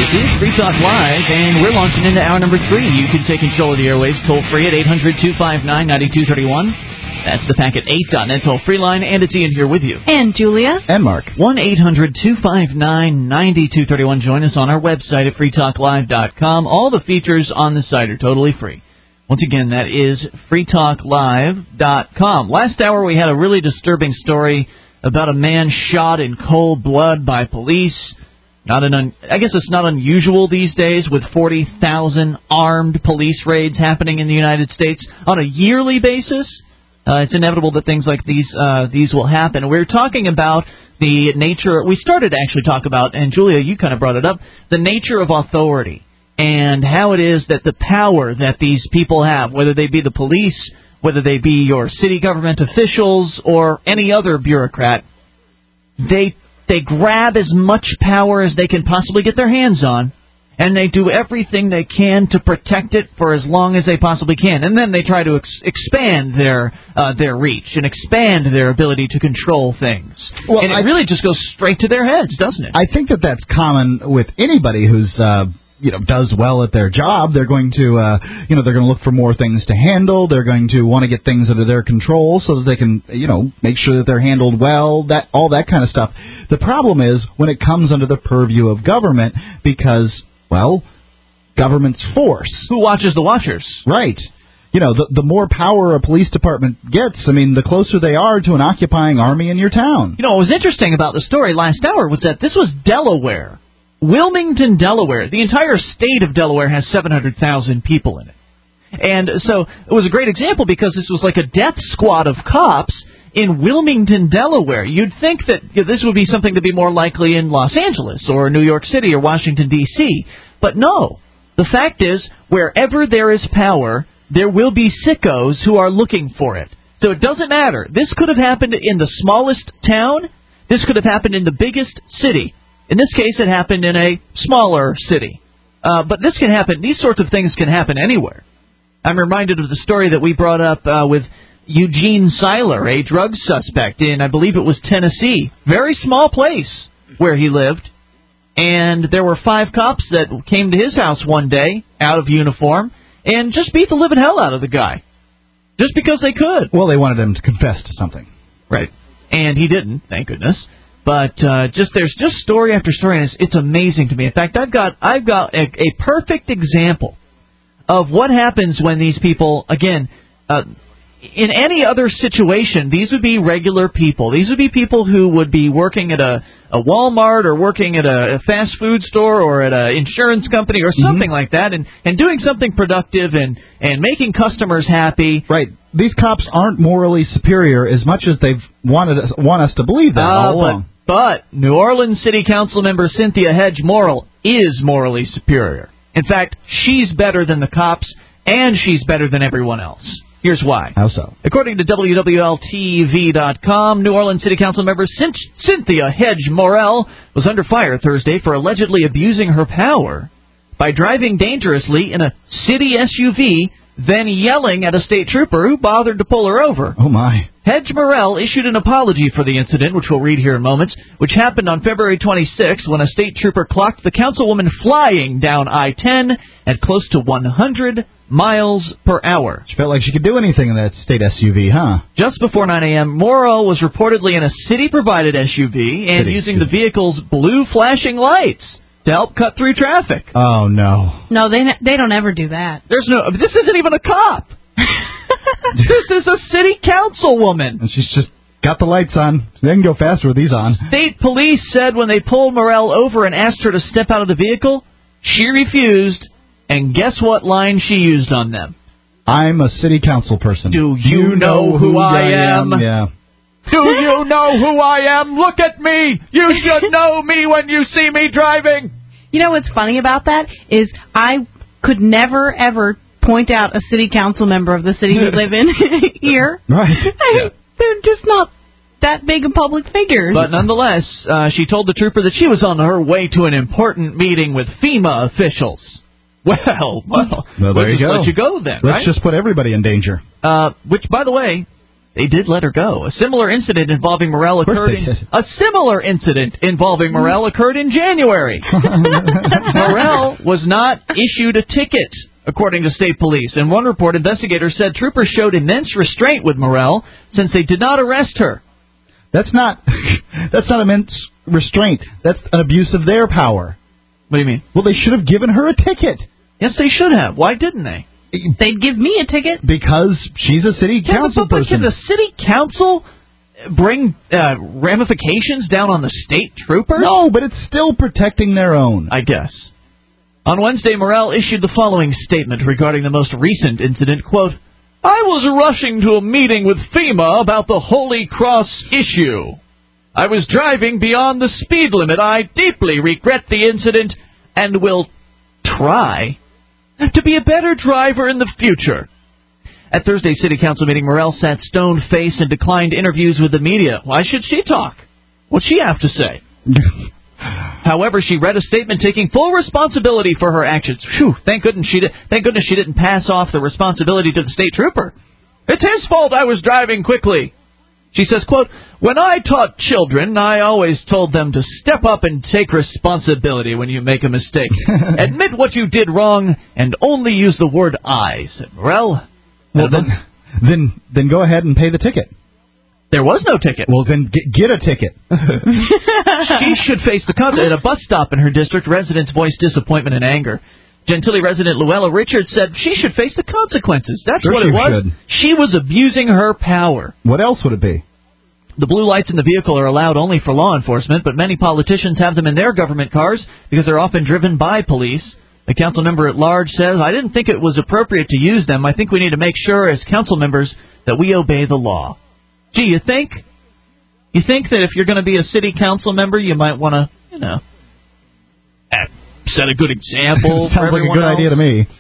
This is Free Talk Live, and we're launching into hour number 3. You can take control of the airwaves toll-free at 800-259-9231. That's the Packet 8.net toll-free line, and it's Ian here with you. And Julia. And Mark. 1-800-259-9231. Join us on our website at freetalklive.com. All the features on the site are totally free. Once again, that is freetalklive.com. Last hour we had a really disturbing story about a man shot in cold blood by police. I guess it's not unusual these days with 40,000 armed police raids happening in the United States on a yearly basis. It's inevitable that things like these will happen. We're talking about the nature. We started to actually talk about, and Julia, you kind of brought it up, the nature of authority and how it is that the power that these people have, whether they be the police, whether they be your city government officials or any other bureaucrat, they grab as much power as they can possibly get their hands on, and they do everything they can to protect it for as long as they possibly can. And then they try to expand their reach and expand their ability to control things. Well, and it really just goes straight to their heads, doesn't it? I think that's common with anybody who's does well at their job. They're going to they're going to look for more things to handle. They're going to want to get things under their control so that they can make sure that they're handled well. All that kind of stuff. The problem is when it comes under the purview of government, because government's force. Who watches the watchers? Right. The more power a police department gets, the closer they are to an occupying army in your town. What was interesting about the story last hour was that this was Delaware. Wilmington, Delaware. The entire state of Delaware has 700,000 people in it. And so it was a great example because this was like a death squad of cops in Wilmington, Delaware. You'd think that this would be something to be more likely in Los Angeles or New York City or Washington, D.C. But no. The fact is, wherever there is power, there will be sickos who are looking for it. So it doesn't matter. This could have happened in the smallest town. This could have happened in the biggest city. In this case, it happened in a smaller city. But this can happen. These sorts of things can happen anywhere. I'm reminded of the story that we brought up with Eugene Seiler, a drug suspect in, I believe it was Tennessee. Very small place where he lived. And there were 5 cops that came to his house one day, out of uniform, and just beat the living hell out of the guy. Just because they could. Well, they wanted him to confess to something. Right. And he didn't, thank goodness. But there's just story after story, and it's amazing to me. In fact, I've got a perfect example of what happens when these people, again, in any other situation, these would be regular people. These would be people who would be working at a Walmart or working at a fast food store or at an insurance company or something like that, and doing something productive and making customers happy. Right. These cops aren't morally superior as much as they've want us to believe that all along. But New Orleans City Council member Cynthia Hedge Morrill is morally superior. In fact, she's better than the cops, and she's better than everyone else. Here's why. How so? According to WWLTV.com, New Orleans City Council member Cynthia Hedge Morrill was under fire Thursday for allegedly abusing her power by driving dangerously in a city SUV, then yelling at a state trooper who bothered to pull her over. Oh, my. Hedge Morrill issued an apology for the incident, which we'll read here in moments, which happened on February 26 when a state trooper clocked the councilwoman flying down I-10 at close to 100 miles per hour. She felt like she could do anything in that state SUV, huh? Just before 9 a.m., Morrill was reportedly in a city-provided SUV and using the vehicle's blue flashing lights to help cut through traffic. Oh, no. No, they don't ever do that. This isn't even a cop. This is a city councilwoman. And she's just got the lights on. They can go faster with these on. State police said when they pulled Morrill over and asked her to step out of the vehicle, she refused, and guess what line she used on them? I'm a city council person. Do you know who I am? Yeah. Do you know who I am? Look at me! You should know me when you see me driving! You know what's funny about that is I could never, ever point out a city council member of the city we live in here. Right. They're just not that big of public figures. But nonetheless, she told the trooper that she was on her way to an important meeting with FEMA officials. Well, there you go. Let you go then, Let's just put everybody in danger. Which, by the way, they did let her go. A similar incident involving Morell occurred in January. Morell was not issued a ticket, according to state police. In one report, investigators said troopers showed immense restraint with Morell since they did not arrest her. That's not immense restraint. That's an abuse of their power. What do you mean? Well, they should have given her a ticket. Yes, they should have. Why didn't they? They'd give me a ticket. Because she's a city council person. Can the city council bring ramifications down on the state troopers? No, but it's still protecting their own. I guess. On Wednesday, Morell issued the following statement regarding the most recent incident, quote, I was rushing to a meeting with FEMA about the Holy Cross issue. I was driving beyond the speed limit. I deeply regret the incident and will try to be a better driver in the future. At Thursday's City Council meeting, Morell sat stone-faced and declined interviews with the media. Why should she talk? What'd she have to say? However, she read a statement taking full responsibility for her actions. Phew, thank goodness she didn't pass off the responsibility to the state trooper. It's his fault I was driving quickly. She says, quote, when I taught children, I always told them to step up and take responsibility when you make a mistake. Admit what you did wrong and only use the word I, said Morell. Well, then go ahead and pay the ticket. There was no ticket. Well, then get a ticket. She should face the consequences. At a bus stop in her district, residents voiced disappointment and anger. Gentilly resident Luella Richards said she should face the consequences. That's sure what it was. Should. She was abusing her power. What else would it be? The blue lights in the vehicle are allowed only for law enforcement, but many politicians have them in their government cars because they're often driven by police. The council member at large says, I didn't think it was appropriate to use them. I think we need to make sure as council members that we obey the law. Gee, you think that if you're going to be a city council member, you might want to, set a good example for everyone else? Sounds like a good idea to me.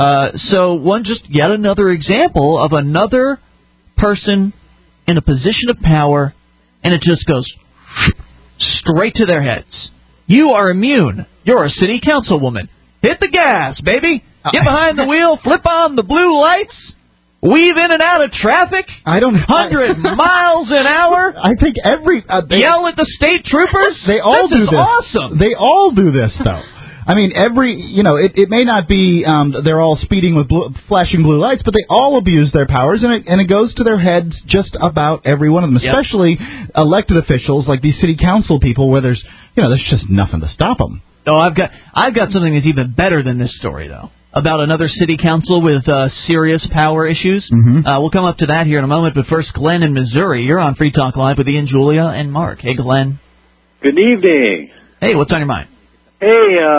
So yet another example of another person in a position of power, and it just goes straight to their heads. You are immune. You're a city councilwoman. Hit the gas, baby. Get behind the wheel, flip on the blue lights, weave in and out of traffic. 100 miles an hour. I think yell at the state troopers. They all do this. This is awesome. They all do this, though. I mean, it may not be they're all speeding with flashing blue lights, but they all abuse their powers, and it goes to their heads just about every one of them, especially elected officials like these city council people where there's just nothing to stop them. Oh, I've got something that's even better than this story, though, about another city council with serious power issues. Mm-hmm. We'll come up to that here in a moment, but first, Glenn in Missouri. You're on Free Talk Live with Ian, Julia, and Mark. Hey, Glenn. Good evening. Hey, what's on your mind? Hey,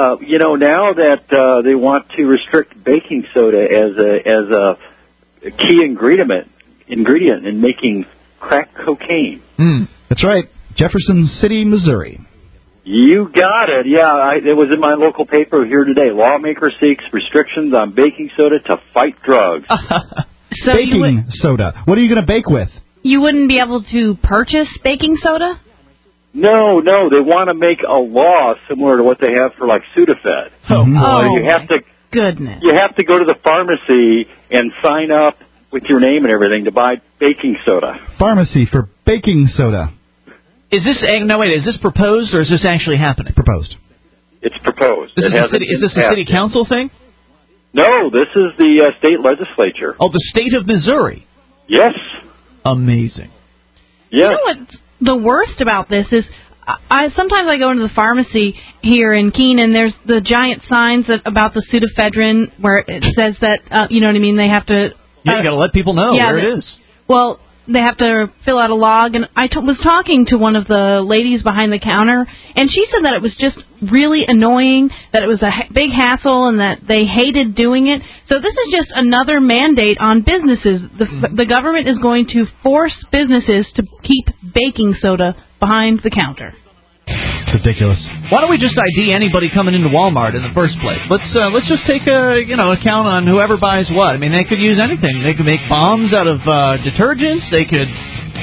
now that they want to restrict baking soda as a key ingredient in making crack cocaine. That's right. Jefferson City, Missouri. You got it. Yeah, it was in my local paper here today. Lawmaker seeks restrictions on baking soda to fight drugs. So baking soda. What are you going to bake with? You wouldn't be able to purchase baking soda? No, they want to make a law similar to what they have for like Sudafed. Oh, you have to goodness. You have to go to the pharmacy and sign up with your name and everything to buy baking soda. Pharmacy for baking soda. Is this proposed or is this actually happening? Proposed. It's proposed. Is this a city council thing? No, this is the state legislature. Oh, the state of Missouri. Yes. Amazing. Yes. You know what's the worst about this is sometimes I go into the pharmacy here in Keene and there's the giant signs about the pseudoephedrine where it says that, you know what I mean, they have to... you got to let people know where it is. Well, they have to fill out a log, and I was talking to one of the ladies behind the counter, and she said that it was just really annoying, that it was a big hassle, and that they hated doing it. So this is just another mandate on businesses. The government is going to force businesses to keep baking soda behind the counter. It's ridiculous. Why don't we just ID anybody coming into Walmart in the first place? Let's just take account on whoever buys what. I mean, they could use anything. They could make bombs out of detergents. They could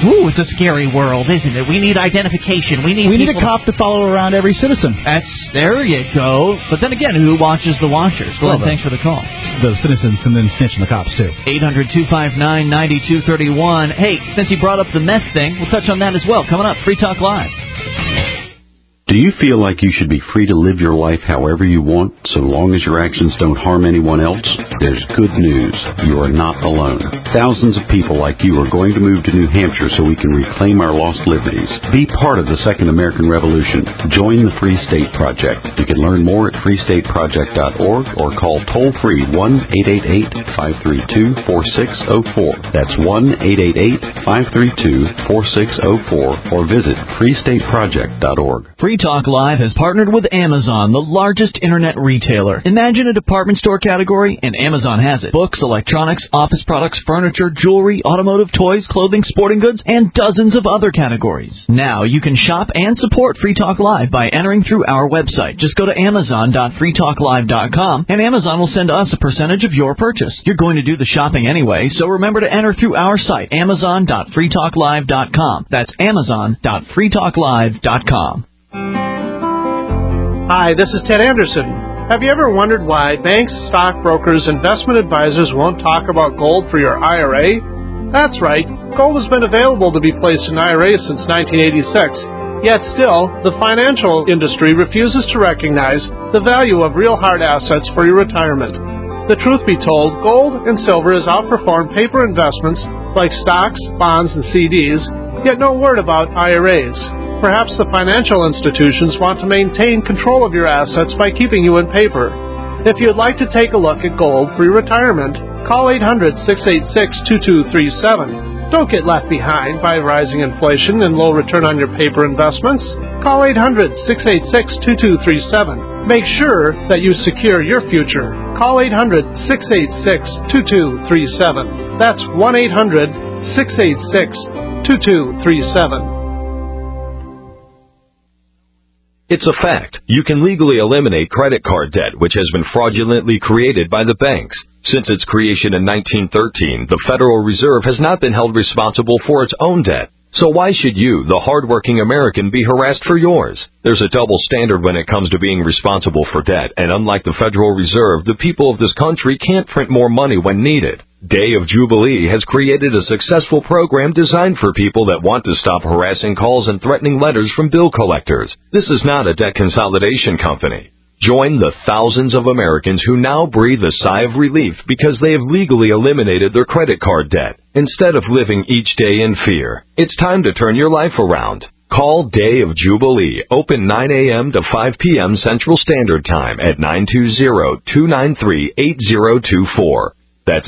Ooh, it's a scary world, isn't it? We need identification. We need a cop to follow around every citizen. There you go. But then again, who watches the watchers? Glenn, thanks for the call. The citizens can then snitch on the cops, too. 800-259-9231. Hey, since you brought up the meth thing, we'll touch on that as well. Coming up, Free Talk Live. Do you feel like you should be free to live your life however you want, so long as your actions don't harm anyone else? There's good news. You are not alone. Thousands of people like you are going to move to New Hampshire so we can reclaim our lost liberties. Be part of the Second American Revolution. Join the Free State Project. You can learn more at freestateproject.org or call toll-free 1-888-532-4604. That's 1-888-532-4604 or visit freestateproject.org. Free Talk Live has partnered with Amazon, the largest internet retailer. Imagine a department store category, and Amazon has it. Books, electronics, office products, furniture, jewelry, automotive, toys, clothing, sporting goods, and dozens of other categories. Now you can shop and support Free Talk Live by entering through our website. Just go to amazon.freetalklive.com, and Amazon will send us a percentage of your purchase. You're going to do the shopping anyway, so remember to enter through our site, amazon.freetalklive.com. That's amazon.freetalklive.com. Hi, this is Ted Anderson. Have you ever wondered why banks, stockbrokers, investment advisors won't talk about gold for your IRA? That's right. Gold has been available to be placed in IRAs since 1986. Yet still, the financial industry refuses to recognize the value of real hard assets for your retirement. The truth be told, gold and silver has outperformed paper investments like stocks, bonds, and CDs, yet no word about IRAs. Perhaps the financial institutions want to maintain control of your assets by keeping you in paper. If you'd like to take a look at gold for your retirement, call 800-686-2237. Don't get left behind by rising inflation and low return on your paper investments. Call 800-686-2237. Make sure that you secure your future. Call 800-686-2237. That's 1-800-686-2237. It's a fact. You can legally eliminate credit card debt, which has been fraudulently created by the banks. Since its creation in 1913, the Federal Reserve has not been held responsible for its own debt. So why should you, the hardworking American, be harassed for yours? There's a double standard when it comes to being responsible for debt, and unlike the Federal Reserve, the people of this country can't print more money when needed. Day of Jubilee has created a successful program designed for people that want to stop harassing calls and threatening letters from bill collectors. This is not a debt consolidation company. Join the thousands of Americans who now breathe a sigh of relief because they have legally eliminated their credit card debt, instead of living each day in fear. It's time to turn your life around. Call Day of Jubilee, open 9 a.m. to 5 p.m. Central Standard Time at 920-293-8024. That's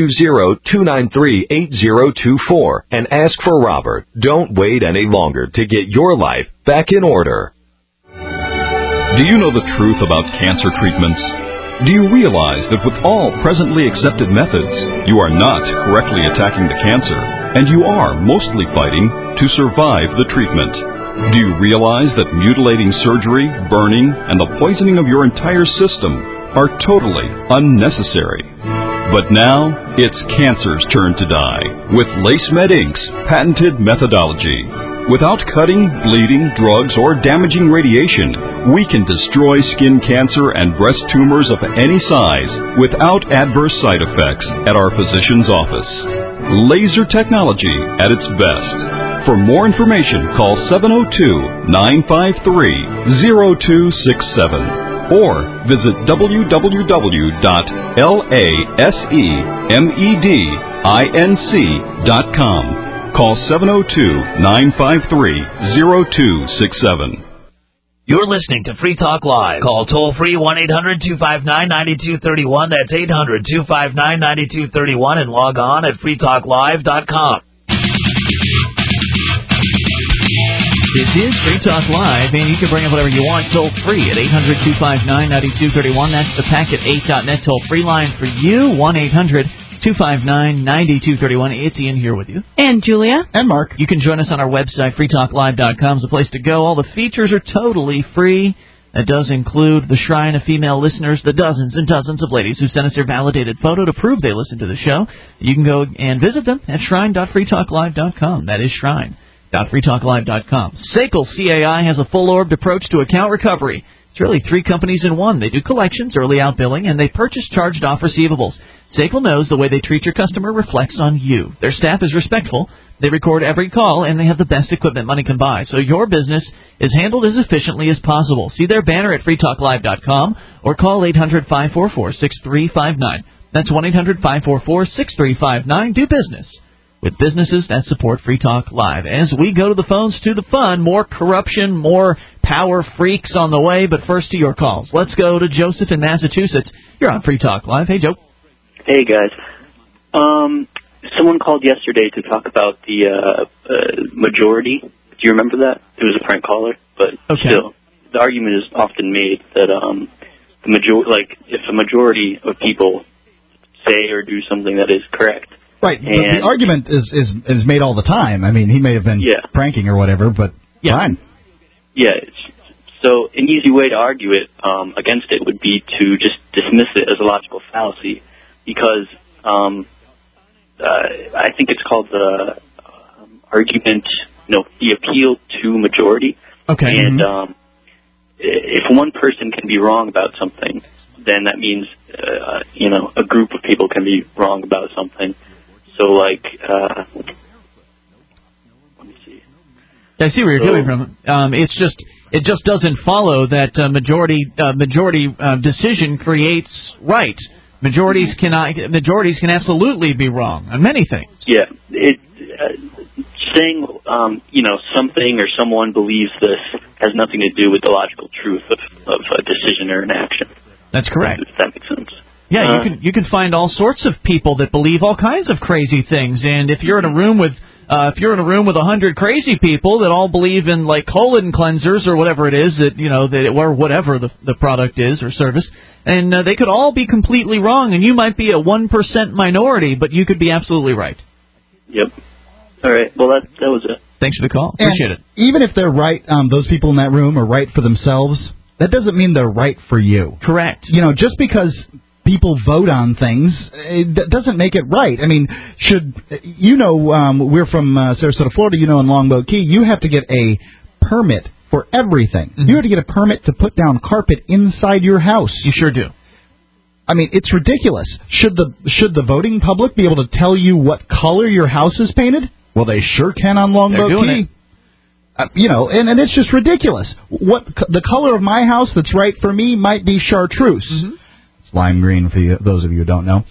920-293-8024, and ask for Robert. Don't wait any longer to get your life back in order. Do you know the truth about cancer treatments? Do you realize that with all presently accepted methods, you are not correctly attacking the cancer, and you are mostly fighting to survive the treatment? Do you realize that mutilating surgery, burning, and the poisoning of your entire system are totally unnecessary? But now, it's cancer's turn to die with LaceMed Inc.'s patented methodology. Without cutting, bleeding, drugs, or damaging radiation, we can destroy skin cancer and breast tumors of any size without adverse side effects at our physician's office. Laser technology at its best. For more information, call 702-953-0267. Or visit www.lasemedinc.com. Call 702-953-0267. You're listening to Free Talk Live. Call toll-free 1-800-259-9231. That's 800-259-9231. And log on at freetalklive.com. This is Free Talk Live, and you can bring up whatever you want toll-free at 800-259-9231. That's the Packet8.net toll-free line for you, 1-800-259-9231. It's Ian here with you. And Julia. And Mark. You can join us on our website, freetalklive.com is the place to go. All the features are totally free. That does include the shrine of female listeners, the dozens and dozens of ladies who sent us their validated photo to prove they listen to the show. You can go and visit them at shrine.freetalklive.com. That is shrine.freetalklive.com. SACL CAI has a full-orbed approach to account recovery. It's really 3 companies in one. They do collections, early outbilling, and they purchase charged-off receivables. SACL knows the way they treat your customer reflects on you. Their staff is respectful. They record every call, and they have the best equipment money can buy. So your business is handled as efficiently as possible. See their banner at freetalklive.com or call 800-544-6359. That's 1-800-544-6359. Do business with businesses that support Free Talk Live. As we go to the phones to the fun, more corruption, more power freaks on the way, but first to your calls. Let's go to Joseph in Massachusetts. You're on Free Talk Live. Hey, Joe. Hey, guys. Someone called yesterday to talk about the majority. Do you remember that? It was a prank caller, but still, the argument is often made that if a majority of people say or do something that is correct. Right, but the argument is made all the time. I mean, he may have been pranking or whatever, but fine. Yeah, so an easy way to argue it against it would be to just dismiss it as a logical fallacy, because I think it's called the argument, the appeal to majority. Okay. And if one person can be wrong about something, then that means, a group of people can be wrong about something. So, let me see. I see where you're coming from. It just doesn't follow that majority decision creates right. Majorities can absolutely be wrong on many things. Yeah, saying something or someone believes this has nothing to do with the logical truth of a decision or an action. That's correct. If that makes sense. Yeah, you can find all sorts of people that believe all kinds of crazy things, and if you're in a room with 100 crazy people that all believe in like colon cleansers or whatever it is or whatever the product is or service, and they could all be completely wrong, and you might be a 1% minority, but you could be absolutely right. Yep. All right. Well, that was it. Thanks for the call. Appreciate it. Even if they're right, those people in that room are right for themselves, that doesn't mean they're right for you. Correct. Just because people vote on things, it doesn't make it right. I mean, we're from Sarasota, Florida, in Longboat Key, you have to get a permit for everything. Mm-hmm. You have to get a permit to put down carpet inside your house. You sure do. I mean, it's ridiculous. Should the voting public be able to tell you what color your house is painted? Well, they sure can on Longboat Key. And it's just ridiculous. The color of my house that's right for me might be chartreuse. Mm-hmm. Lime green for those of you who don't know.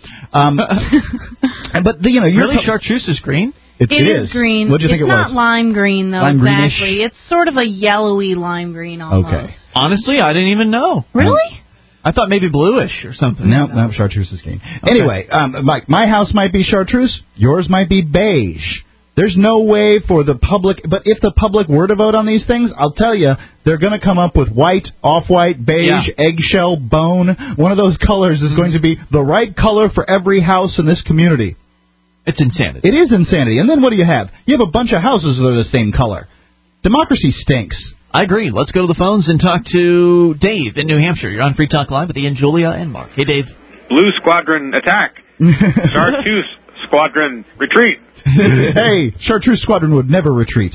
But really, chartreuse is green? It is green. What do you think it was? It's not lime green, though, lime exactly. Greenish? It's sort of a yellowy lime green almost. Okay. Honestly, I didn't even know. Really? I thought maybe bluish or something. No, chartreuse is green. Okay. Anyway, my house might be chartreuse. Yours might be beige. There's no way for the public, but if the public were to vote on these things, I'll tell you, they're going to come up with white, off-white, beige, eggshell, bone. One of those colors is going to be the right color for every house in this community. It's insanity. It is insanity. And then what do you have? You have a bunch of houses that are the same color. Democracy stinks. I agree. Let's go to the phones and talk to Dave in New Hampshire. You're on Free Talk Live with Ian, Julia, and Mark. Hey, Dave. Blue Squadron attack. Chartreuse Squadron retreat. Hey, Chartreuse Squadron would never retreat.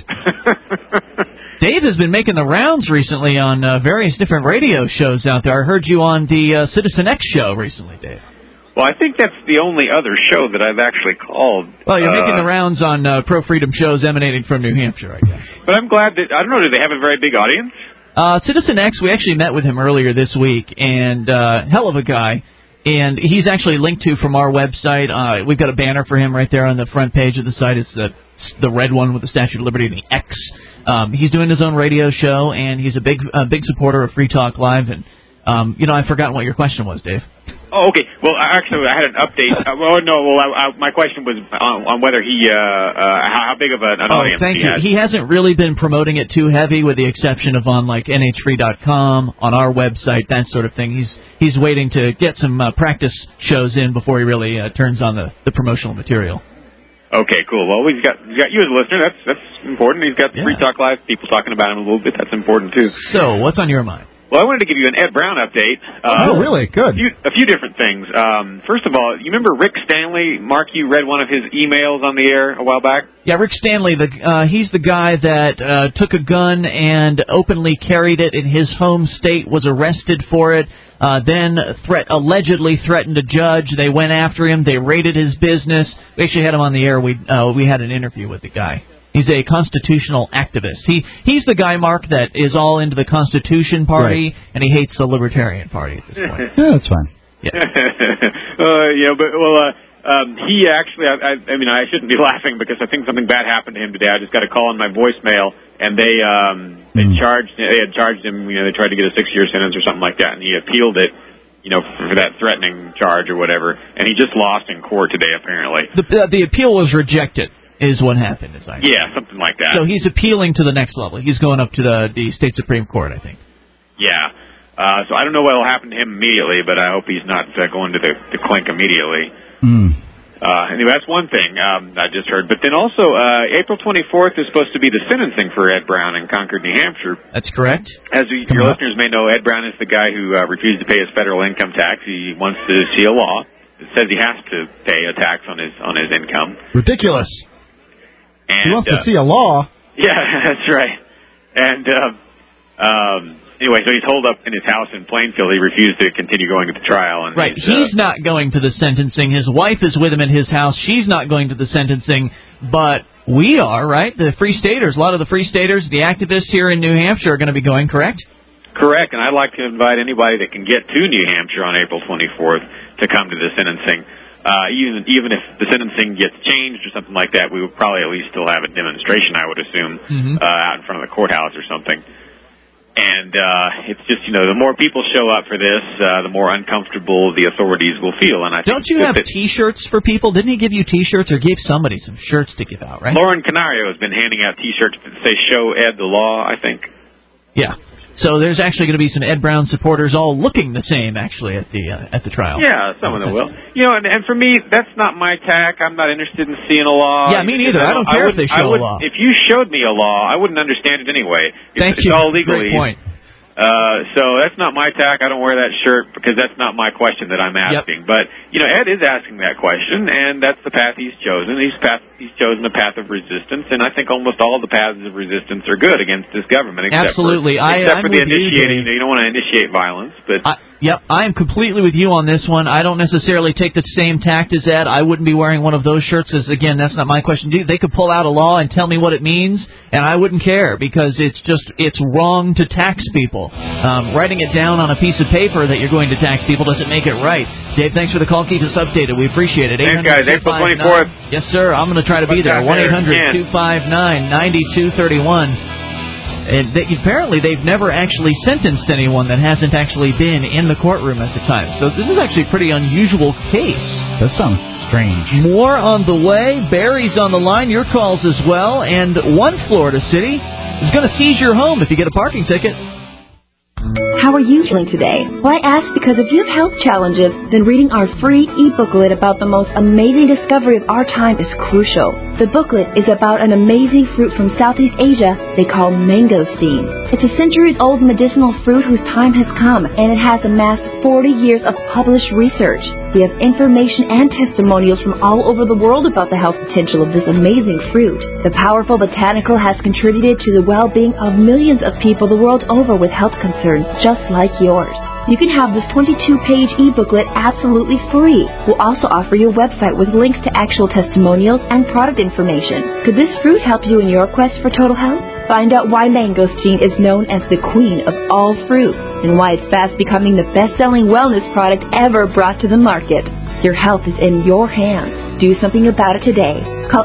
Dave has been making the rounds recently on various different radio shows out there. I heard you on the Citizen X show recently, Dave. Well, I think that's the only other show that I've actually called. Well, you're making the rounds on pro-freedom shows emanating from New Hampshire, I guess. But I'm glad that, I don't know, do they have a very big audience? Citizen X, we actually met with him earlier this week, and hell of a guy. And he's actually linked to from our website. We've got a banner for him right there on the front page of the site. It's the red one with the Statue of Liberty and the X. He's doing his own radio show, and he's a big supporter of Free Talk Live. And I've forgotten what your question was, Dave. Oh, okay. Well, actually, I had an update. My question was on whether he, how big of an audience thank he you. has. He hasn't really been promoting it too heavy, with the exception of on like nhfree.com, on our website, that sort of thing. He's waiting to get some practice shows in before he really turns on the promotional material. Okay, cool. Well, he's got you as a listener. That's important. He's got Free Talk Live people talking about him a little bit. That's important too. So, what's on your mind? Well, I wanted to give you an Ed Brown update. Really? Good. A few different things. First of all, you remember Rick Stanley? Mark, you read one of his emails on the air a while back? Yeah, Rick Stanley, he's the guy that took a gun and openly carried it in his home state, was arrested for it, then allegedly threatened a judge. They went after him. They raided his business. We actually had him on the air. We had an interview with the guy. He's a constitutional activist. He's the guy, Mark, that is all into the Constitution Party, right, and he hates the Libertarian Party at this point. Yeah, that's fine. Yeah. He actually, I mean, I shouldn't be laughing because I think something bad happened to him today. I just got a call on my voicemail, and they had charged him. They tried to get a 6-year sentence or something like that, and he appealed it. For that threatening charge or whatever, and he just lost in court today. Apparently, the appeal was rejected. Is what happened, yeah, something like that. So he's appealing to the next level. He's going up to the state Supreme Court, I think. Yeah. So I don't know what will happen to him immediately, but I hope he's not going to the clink immediately. Anyway, that's one thing I just heard. But then also, April 24th is supposed to be the sentencing for Ed Brown in Concord, New Hampshire. That's correct. As your listeners may know, Ed Brown is the guy who refused to pay his federal income tax. He wants to see a law that says he has to pay a tax on his income. Ridiculous. And, he wants to see a law. Yeah, that's right. And anyway, so he's holed up in his house in Plainfield. He refused to continue going to the trial. And right. He's not going to the sentencing. His wife is with him in his house. She's not going to the sentencing. But we are, right? The Free Staters, a lot of the Free Staters, the activists here in New Hampshire are going to be going, correct? Correct. And I'd like to invite anybody that can get to New Hampshire on April 24th to come to the sentencing. Even if the sentencing gets changed or something like that, we would probably at least still have a demonstration, I would assume, out in front of the courthouse or something. And it's just, the more people show up for this, the more uncomfortable the authorities will feel. And I don't you have T-shirts for people? Didn't he give you T-shirts or gave somebody some shirts to give out, right? Lauren Canario has been handing out T-shirts that say "Show Ed the Law," I think. Yeah. So there's actually going to be some Ed Brown supporters all looking the same, actually, at the trial. Yeah, some of them will. And for me, that's not my tack. I'm not interested in seeing a law. Yeah, me neither. I don't care if they show a law. If you showed me a law, I wouldn't understand it anyway. Thank you. It's all legalese. Great point. So that's not my tack. I don't wear that shirt because that's not my question that I'm asking. Yep. But, Ed is asking that question, and that's the path he's chosen. He's chosen the path of resistance, and I think almost all the paths of resistance are good against this government. Except for the initiating. You don't want to initiate violence. But I am completely with you on this one. I don't necessarily take the same tact as Ed. I wouldn't be wearing one of those shirts because, again, that's not my question. They could pull out a law and tell me what it means, and I wouldn't care because it's wrong to tax people. Writing it down on a piece of paper that you're going to tax people doesn't make it right. Dave, thanks for the call. Keep us updated. We appreciate it. Thanks, guys. April 24th. Yes, sir. I'm going to try to be there. 1-800-259-9231. And apparently they've never actually sentenced anyone that hasn't actually been in the courtroom at the time. So this is actually a pretty unusual case. That sounds strange. More on the way. Barry's on the line. Your calls as well. And one Florida city is going to seize your home if you get a parking ticket. How are you feeling today? Well, I ask because if you have health challenges, then reading our free e-booklet about the most amazing discovery of our time is crucial. The booklet is about an amazing fruit from Southeast Asia they call mangosteen. It's a centuries-old medicinal fruit whose time has come, and it has amassed 40 years of published research. We have information and testimonials from all over the world about the health potential of this amazing fruit. The powerful botanical has contributed to the well-being of millions of people the world over with health concerns just like yours. You can have this 22-page e-booklet absolutely free. We'll also offer you a website with links to actual testimonials and product information. Could this fruit help you in your quest for total health? Find out why mangosteen is known as the queen of all fruits and why it's fast becoming the best-selling wellness product ever brought to the market. Your health is in your hands. Do something about it today. Call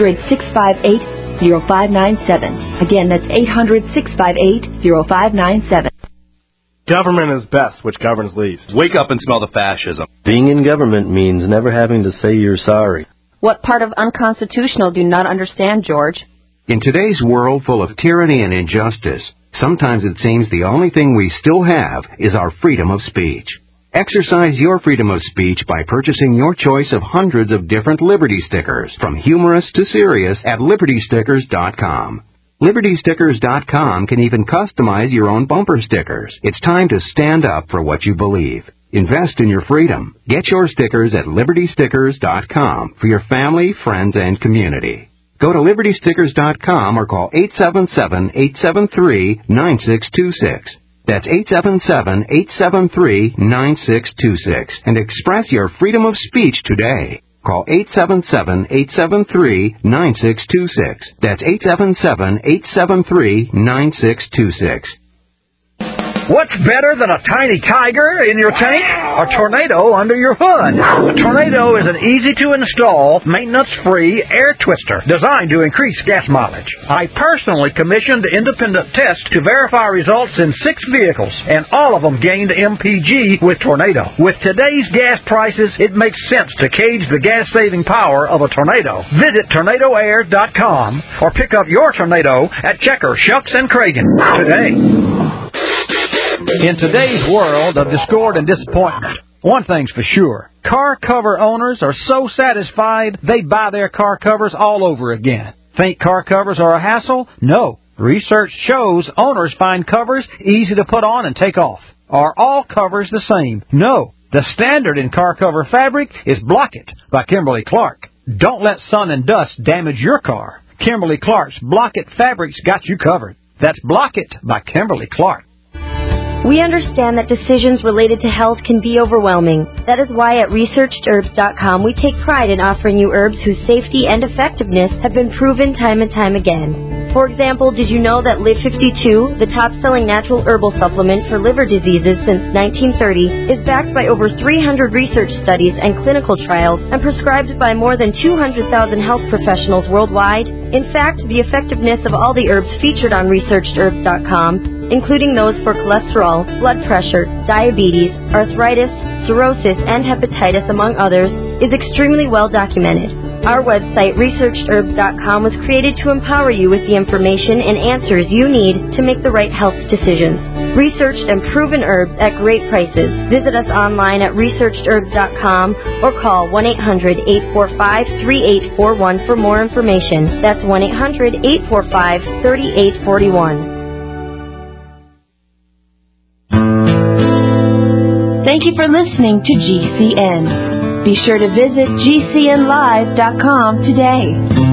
800-658-0597. Again, that's 800-658-0597. Government is best, which governs least. Wake up and smell the fascism. Being in government means never having to say you're sorry. What part of unconstitutional do you not understand, George? In today's world full of tyranny and injustice, sometimes it seems the only thing we still have is our freedom of speech. Exercise your freedom of speech by purchasing your choice of hundreds of different Liberty stickers, from humorous to serious, at LibertyStickers.com. LibertyStickers.com can even customize your own bumper stickers. It's time to stand up for what you believe. Invest in your freedom. Get your stickers at LibertyStickers.com for your family, friends, and community. Go to LibertyStickers.com or call 877-873-9626. That's 877-873-9626 and express your freedom of speech today. Call 877-873-9626. That's 877-873-9626. What's better than a tiny tiger in your tank? A tornado under your hood. A tornado is an easy-to-install, maintenance-free air twister designed to increase gas mileage. I personally commissioned independent tests to verify results in 6 vehicles, and all of them gained MPG with Tornado. With today's gas prices, it makes sense to gauge the gas-saving power of a tornado. Visit TornadoAir.com or pick up your Tornado at Checker, Shucks, and Cragen today. In today's world of discord and disappointment, one thing's for sure. Car cover owners are so satisfied they buy their car covers all over again. Think car covers are a hassle? No. Research shows owners find covers easy to put on and take off. Are all covers the same? No. The standard in car cover fabric is Block-It by Kimberly-Clark. Don't let sun and dust damage your car. Kimberly-Clark's Block-It fabric's got you covered. That's Block-It by Kimberly-Clark. We understand that decisions related to health can be overwhelming. That is why at ResearchedHerbs.com we take pride in offering you herbs whose safety and effectiveness have been proven time and time again. For example, did you know that Live 52, the top-selling natural herbal supplement for liver diseases since 1930, is backed by over 300 research studies and clinical trials and prescribed by more than 200,000 health professionals worldwide? In fact, the effectiveness of all the herbs featured on ResearchedHerbs.com, including those for cholesterol, blood pressure, diabetes, arthritis, cirrhosis, and hepatitis, among others, is extremely well documented. Our website, ResearchedHerbs.com, was created to empower you with the information and answers you need to make the right health decisions. Researched and proven herbs at great prices. Visit us online at ResearchedHerbs.com or call 1-800-845-3841 for more information. That's 1-800-845-3841. Thank you for listening to GCN. Be sure to visit GCNlive.com today.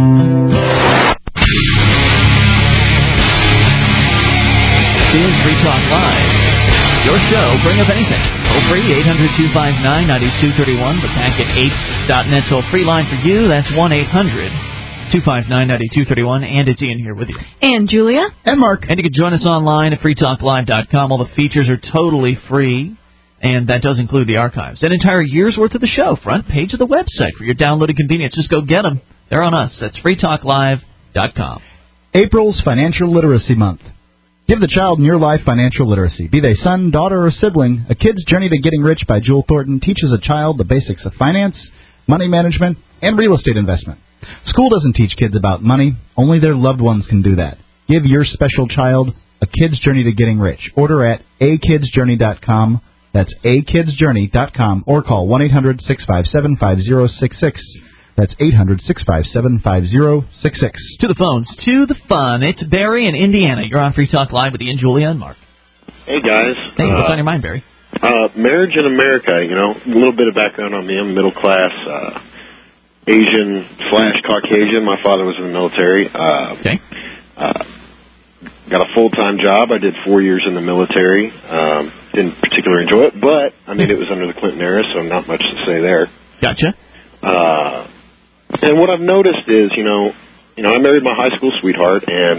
Free Talk Live. Your show, bring up anything. Toll free, 800-259-9231. The packet 8.net toll free line for you. That's 1-800-259-9231. And it's Ian here with you. And Julia. And Mark. And you can join us online at freetalklive.com. All the features are totally free. And that does include the archives. An entire year's worth of the show, front page of the website for your downloading convenience. Just go get them. They're on us. That's freetalklive.com. April's Financial Literacy Month. Give the child in your life financial literacy. Be they son, daughter, or sibling, A Kid's Journey to Getting Rich by Jewel Thornton teaches a child the basics of finance, money management, and real estate investment. School doesn't teach kids about money. Only their loved ones can do that. Give your special child A Kid's Journey to Getting Rich. Order at akidsjourney.com. That's akidsjourney.com or call 1-800-657-5066. That's 800-657-5066. To the phones, to the fun. It's Barry in Indiana. You're on Free Talk Live with Ian, Julia, and Mark. Hey, guys. Hey, what's on your mind, Barry? Marriage in America, a little bit of background on me. I'm middle class, Asian/Caucasian. My father was in the military. Okay. Got a full-time job. I did 4 years in the military. Didn't particularly enjoy it, but, it was under the Clinton era, so not much to say there. Gotcha. And what I've noticed is, I married my high school sweetheart, and,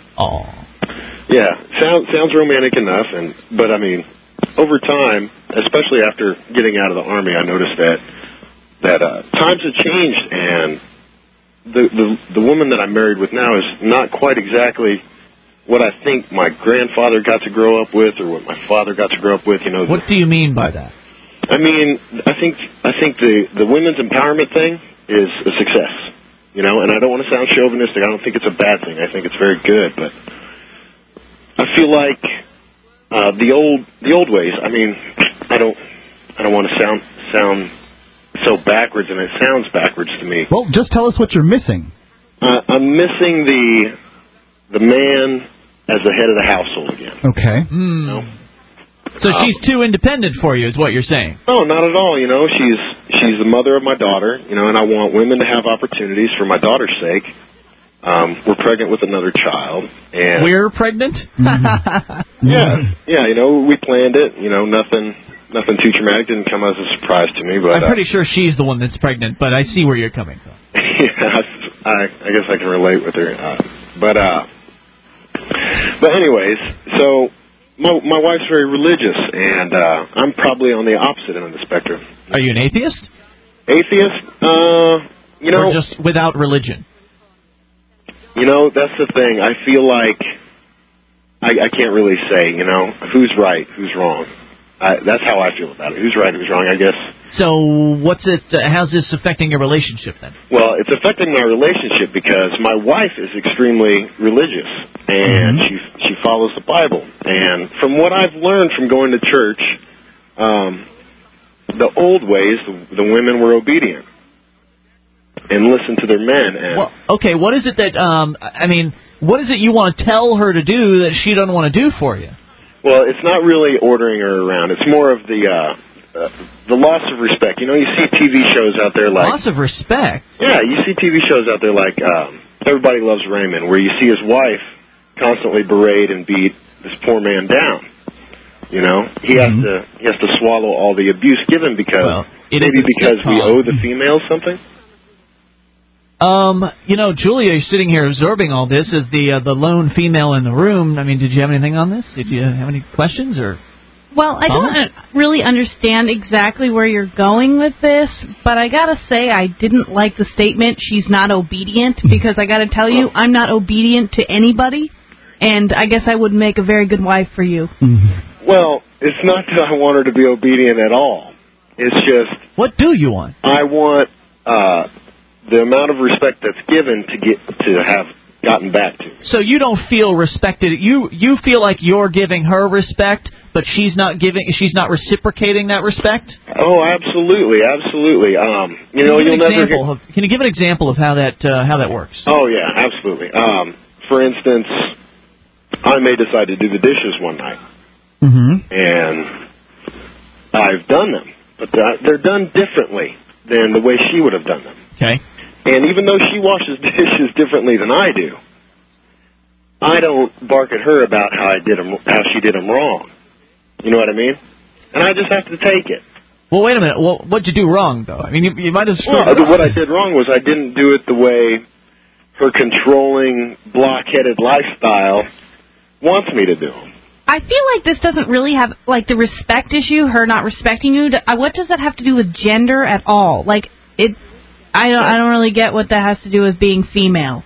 sounds romantic enough, but over time, especially after getting out of the Army, I noticed that times have changed, and the woman that I'm married with now is not quite exactly what I think my grandfather got to grow up with, or what my father got to grow up with. What do you mean by that? I think the women's empowerment thing is a success, and I don't want to sound chauvinistic. I don't think it's a bad thing. I think it's very good, but I feel like the old ways. I don't want to sound so backwards, and it sounds backwards to me. Well, just tell us what you're missing. I'm missing the man as the head of the household again. Okay. You know? So she's too independent for you, is what you're saying? No, not at all. You know, she's the mother of my daughter. You know, and I want women to have opportunities for my daughter's sake. We're pregnant with another child, and we're pregnant. Yeah. You know, we planned it. You know, nothing too traumatic. Didn't come as a surprise to me. But I'm pretty sure she's the one that's pregnant. But I see where you're coming from. Yeah, I guess I can relate with her. But anyways, so. My wife's very religious, and I'm probably on the opposite end of the spectrum. Are you an atheist? Atheist? You know... Or just without religion? You know, that's the thing. I feel like I can't really say, you know, who's right, who's wrong. That's how I feel about it. Who's right, who's wrong, I guess. So how's this affecting your relationship then? Well, it's affecting my relationship because my wife is extremely religious, and she follows the Bible. And from what I've learned from going to church, the old ways, the women were obedient and listened to their men. And well, okay, what is it that, what is it you want to tell her to do that she doesn't want to do for you? Well, it's not really ordering her around. It's more of the loss of respect. You know, you see TV shows out there like... Loss of respect? Yeah, you see TV shows out there like Everybody Loves Raymond, where you see his wife constantly berate and beat this poor man down. You know, he has to swallow all the abuse given because we owe the females something. You know, Julia, you're sitting here absorbing all this as the lone female in the room. I mean, did you have anything on this? Did you have any questions or? Well, I don't really understand exactly where you're going with this, but I gotta say I didn't like the statement, she's not obedient, because I gotta tell you, I'm not obedient to anybody, and I guess I would make a very good wife for you. Well, it's not that I want her to be obedient at all. It's just... What do you want? I want the amount of respect that's given to have gotten back to. So you don't feel respected. You feel like you're giving her respect, but she's not reciprocating that respect? Oh, absolutely. You know, you'll never get... Can you give an example of how that works? Oh yeah, absolutely. For instance, I may decide to do the dishes one night, and I've done them, but they're done differently than the way she would have done them. Okay. And even though she washes dishes differently than I do, I don't bark at her about how she did them wrong. You know what I mean? And I just have to take it. Well, wait a minute. Well, what'd you do wrong, though? I mean, you might have screwed up. What I did wrong was I didn't do it the way her controlling, block-headed lifestyle wants me to do them. I feel like this doesn't really have, like, the respect issue, her not respecting you. What does that have to do with gender at all? Like, I don't really get what that has to do with being female.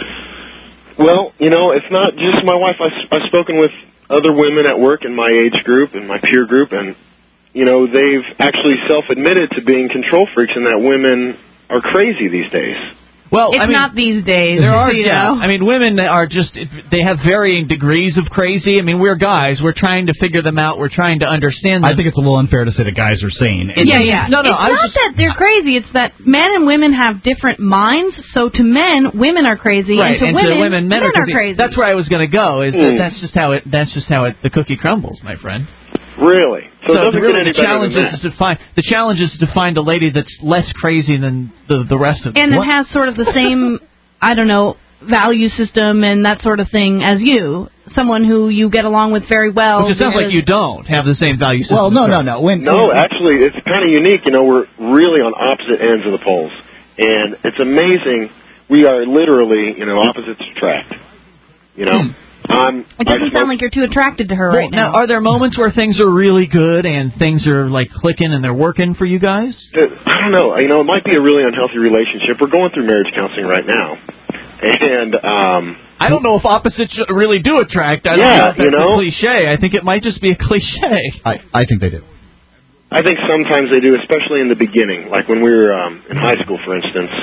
Well, you know, it's not just my wife. I've spoken with other women at work in my age group, in my peer group, and, you know, they've actually self-admitted to being control freaks and that women are crazy these days. Well, it's not these days. There are, you know. I mean, women are they have varying degrees of crazy. I mean, we're guys. We're trying to figure them out. We're trying to understand them. I think it's a little unfair to say the guys are sane. Yeah. No, it's not that they're crazy. It's that men and women have different minds. So to men, women are crazy, right, and to women, men are crazy. That's where I was going to go. That's just how the cookie crumbles, my friend. Really? So it doesn't really, get any better than that. The challenge is to find a lady that's less crazy than the rest of them. And that has sort of the same, I don't know, value system and that sort of thing as you. Someone who you get along with very well. Which it sounds like you don't have the same value system. Well, no. Actually, it's kind of unique. You know, we're really on opposite ends of the poles. And it's amazing. We are literally, you know, opposites attract. You know? It doesn't sound like you're too attracted to her right now. Are there moments where things are really good and things are like clicking and they're working for you guys? I don't know. You know, it might be a really unhealthy relationship. We're going through marriage counseling right now, and I don't know if opposites really do attract. I don't know if that's a cliche. I think it might just be a cliche. I think they do. I think sometimes they do, especially in the beginning, like when we were in high school, for instance.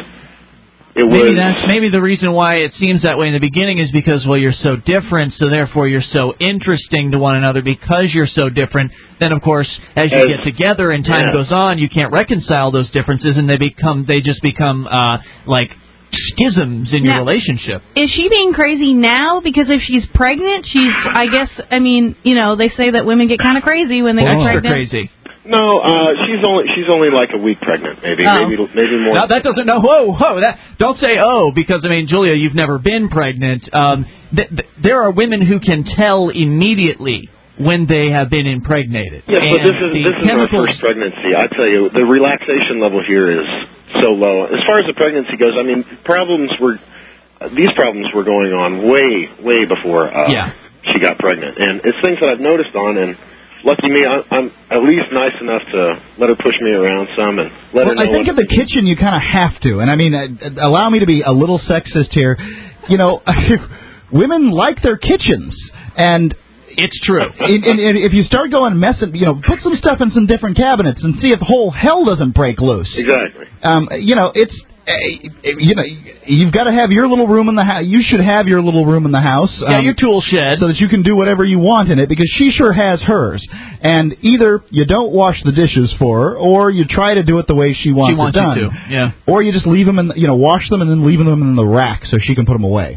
Maybe the reason why it seems that way in the beginning is because, well, you're so different, so therefore you're so interesting to one another because you're so different. Then, of course, as you get together and time goes on, you can't reconcile those differences, and they just become like schisms in your relationship. Is she being crazy now? Because if she's pregnant, I guess, they say that women get kind of crazy when they get pregnant. Extra crazy. No, she's only like a week pregnant, maybe more. Now that doesn't don't say because Julia, you've never been pregnant. There are women who can tell immediately when they have been impregnated. Yes, but this is my first pregnancy. I tell you, the relaxation level here is so low. As far as the pregnancy goes, these problems were going on way before she got pregnant, and it's things that I've noticed on and. Lucky me, I'm at least nice enough to let her push me around some and let her know. I think in the kitchen you kind of have to, and allow me to be a little sexist here. Women like their kitchens, and it's true. And if you start going messing, put some stuff in some different cabinets and see if whole hell doesn't break loose. Exactly. You've got to have your little room in the house. You should have your little room in the house. Your tool shed. So that you can do whatever you want in it, because she sure has hers. And either you don't wash the dishes for her, or you try to do it the way she wants it done. You to. Yeah. Or you just leave them wash them and then leave them in the rack so she can put them away.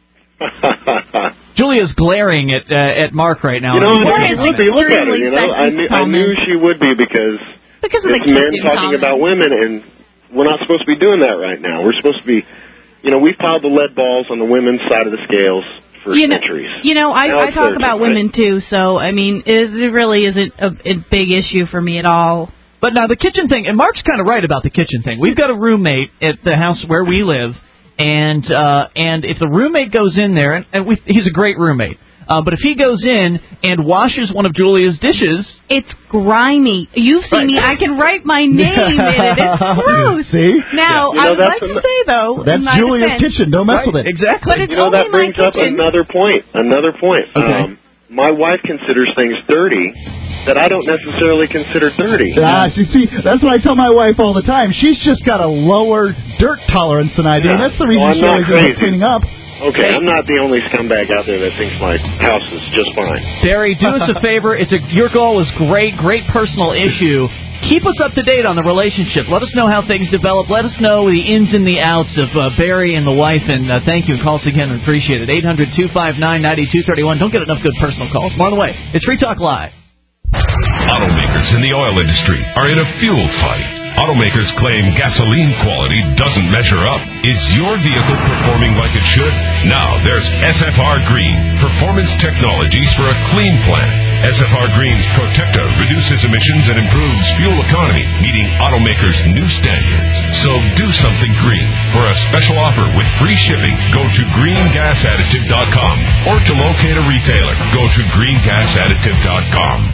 Julia's glaring at Mark right now. Look at her. I knew she would be because of the men talking about women, and we're not supposed to be doing that right now. We're supposed to be, we've piled the lead balls on the women's side of the scales for centuries. I talk about women too, so it really isn't a big issue for me at all. But now the kitchen thing, and Mark's kind of right about the kitchen thing. We've got a roommate at the house where we live, and if the roommate goes in there, he's a great roommate. But if he goes in and washes one of Julia's dishes... It's grimy. You've seen me. I can write my name in it. It's gross. See? Now, I would like to say, though... That's Julia's kitchen. Don't mess with it. Exactly. But it's only that brings up another point. Okay. My wife considers things dirty that I don't necessarily consider dirty. See, that's what I tell my wife all the time. She's just got a lower dirt tolerance than I do, and that's the reason she always ends up cleaning up. Okay, I'm not the only scumbag out there that thinks my house is just fine. Barry, do us a favor. Your goal is great personal issue. Keep us up to date on the relationship. Let us know how things develop. Let us know the ins and the outs of Barry and the wife. And thank you. Call us again. We appreciate it. 800-259-9231. Don't get enough good personal calls. More on the way. It's Free Talk Live. Automakers in the oil industry are in a fuel fight. Automakers claim gasoline quality doesn't measure up. Is your vehicle performing like it should? Now there's SFR Green, performance technologies for a clean planet. SFR Green's Protecta reduces emissions and improves fuel economy, meeting automakers' new standards. So do something green. For a special offer with free shipping, go to greengasadditive.com, or to locate a retailer, go to greengasadditive.com.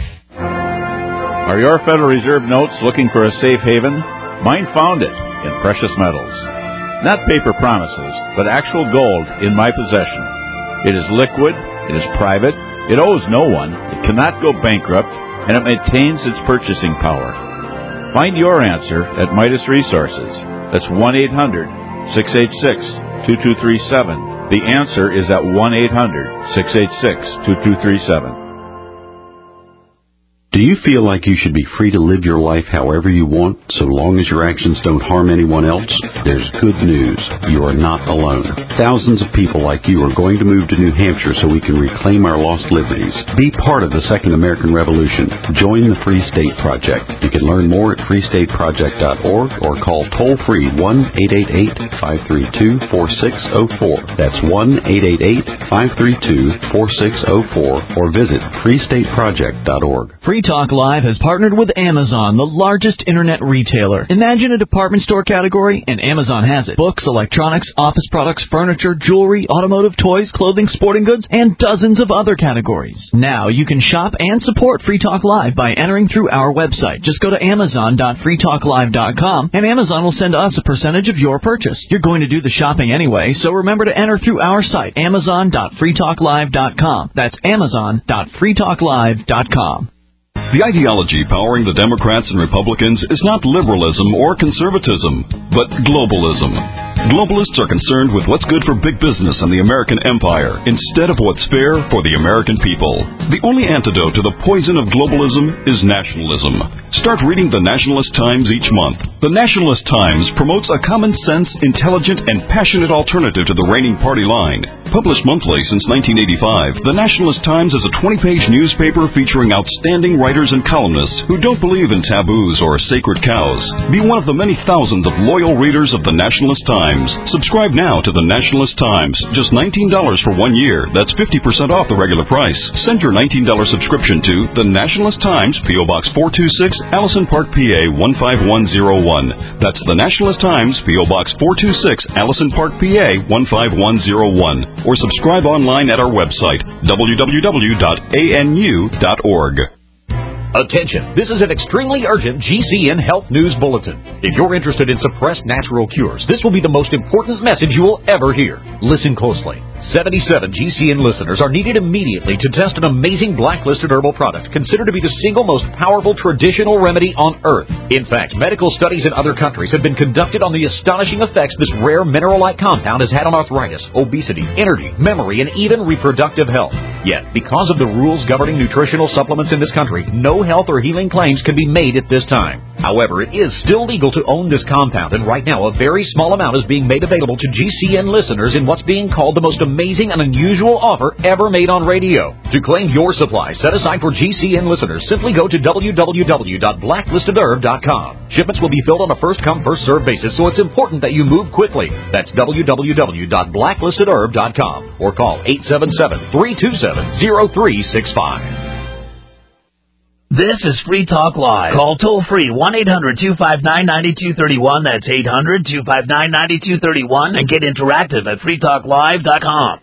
Are your Federal Reserve notes looking for a safe haven? Mine found it in precious metals. Not paper promises, but actual gold in my possession. It is liquid, it is private, it owes no one, it cannot go bankrupt, and it maintains its purchasing power. Find your answer at Midas Resources. That's 1-800-686-2237. The answer is at 1-800-686-2237. Do you feel like you should be free to live your life however you want, so long as your actions don't harm anyone else? There's good news. You are not alone. Thousands of people like you are going to move to New Hampshire so we can reclaim our lost liberties. Be part of the Second American Revolution. Join the Free State Project. You can learn more at freestateproject.org or call toll-free 1-888-532-4604. That's 1-888-532-4604 or visit freestateproject.org. Free Talk Live has partnered with Amazon, the largest internet retailer. Imagine a department store category, and Amazon has it. Books, electronics, office products, furniture, jewelry, automotive, toys, clothing, sporting goods, and dozens of other categories. Now you can shop and support Free Talk Live by entering through our website. Just go to amazon.freetalklive.com, and Amazon will send us a percentage of your purchase. You're going to do the shopping anyway, so remember to enter through our site, amazon.freetalklive.com. That's amazon.freetalklive.com. The ideology powering the Democrats and Republicans is not liberalism or conservatism, but globalism. Globalists are concerned with what's good for big business and the American empire instead of what's fair for the American people. The only antidote to the poison of globalism is nationalism. Start reading the Nationalist Times each month. The Nationalist Times promotes a common sense, intelligent, and passionate alternative to the reigning party line. Published monthly since 1985, the Nationalist Times is a 20-page newspaper featuring outstanding writers and columnists who don't believe in taboos or sacred cows. Be one of the many thousands of loyal readers of the Nationalist Times. Subscribe now to the Nationalist Times. Just $19 for 1 year. That's 50% off the regular price. Send your $19 subscription to the Nationalist Times, P.O. Box 426, Allison Park, PA 15101. That's the Nationalist Times, P.O. Box 426, Allison Park, PA 15101. Or subscribe online at our website, www.anu.org. Attention, this is an extremely urgent GCN Health News Bulletin. If you're interested in suppressed natural cures, this will be the most important message you will ever hear. Listen closely. 77 GCN listeners are needed immediately to test an amazing blacklisted herbal product considered to be the single most powerful traditional remedy on earth. In fact, medical studies in other countries have been conducted on the astonishing effects this rare mineral-like compound has had on arthritis, obesity, energy, memory, and even reproductive health. Yet, because of the rules governing nutritional supplements in this country, no health or healing claims can be made at this time. However, it is still legal to own this compound, and right now a very small amount is being made available to GCN listeners in what's being called the most amazing and unusual offer ever made on radio. To claim your supply set aside for GCN listeners, simply go to www.blacklistedherb.com. Shipments will be filled on a first-come, first-served basis, so it's important that you move quickly. That's www.blacklistedherb.com or call 877-327-0365. This is Free Talk Live. Call toll-free 1-800-259-9231. That's 800-259-9231. And get interactive at freetalklive.com.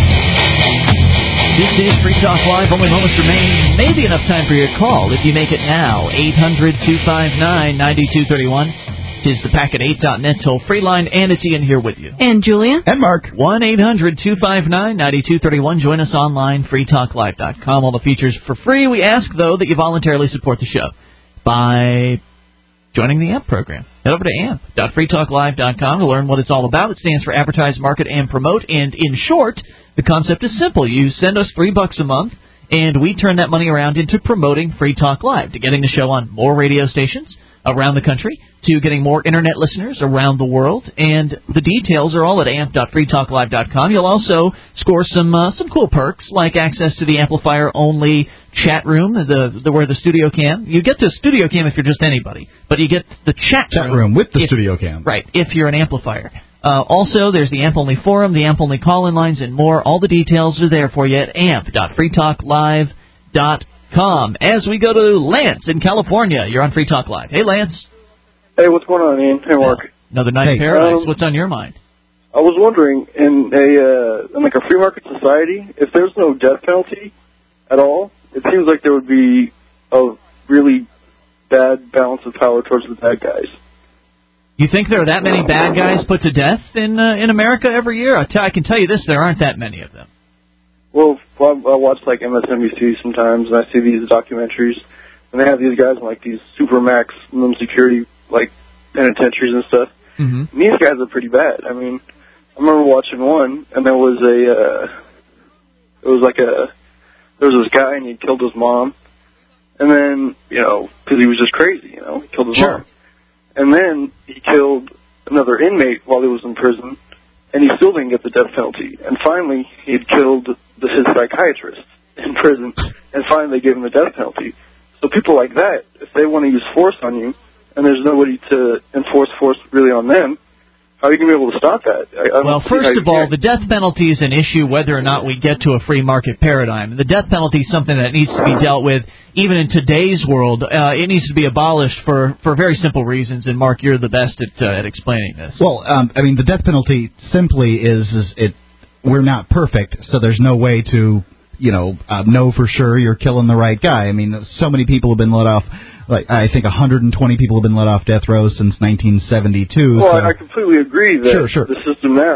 This is Free Talk Live. Only moments remain. Maybe enough time for your call if you make it now. 800-259-9231. It is the Packet8.net toll-free line, and it's Ian here with you. And Julia. And Mark. 1-800-259-9231. Join us online, freetalklive.com. All the features for free. We ask, though, that you voluntarily support the show by joining the AMP program. Head over to amp.freetalklive.com to learn what it's all about. It stands for Advertise, Market, and Promote. And in short, the concept is simple. You send us $3 a month, and we turn that money around into promoting Free Talk Live, to getting the show on more radio stations around the country, to getting more internet listeners around the world, and the details are all at amp.freetalklive.com. You'll also score some cool perks, like access to the amplifier-only chat room, where the Studio Cam. You get the Studio Cam if you're just anybody, but you get the chat room with the Studio Cam. Right, if you're an amplifier. Also, there's the AMP-only forum, the AMP-only call-in lines, and more. All the details are there for you at amp.freetalklive.com. As we go to Lance in California. You're on Free Talk Live. Hey, Lance. Hey, what's going on, Ian? Hey, Mark. Another night in paradise. What's on your mind? I was wondering, in a free market society, if there's no death penalty at all, it seems like there would be a really bad balance of power towards the bad guys. You think there are that many bad guys put to death in America every year? I can tell you this, there aren't that many of them. Well, I watch like MSNBC sometimes, and I see these documentaries, and they have these guys in like these super maximum security like penitentiaries and stuff. Mm-hmm. And these guys are pretty bad. I mean, I remember watching one, and there was this guy, and he killed his mom, and then because he was just crazy, he killed his mom, and then he killed another inmate while he was in prison, and he still didn't get the death penalty. And finally, he had killed his psychiatrist in prison, and finally they gave him the death penalty. So people like that, if they want to use force on you, and there's nobody to enforce force really on them, how are you going to be able to stop that? Well, first of all, the death penalty is an issue whether or not we get to a free market paradigm. The death penalty is something that needs to be dealt with even in today's world. It needs to be abolished for very simple reasons, and Mark, you're the best at explaining this. Well, the death penalty simply is we're not perfect, so there's no way to know for sure you're killing the right guy. I mean, so many people have been let off. Like, I think 120 people have been let off death row since 1972. Well, I completely agree that sure. the system now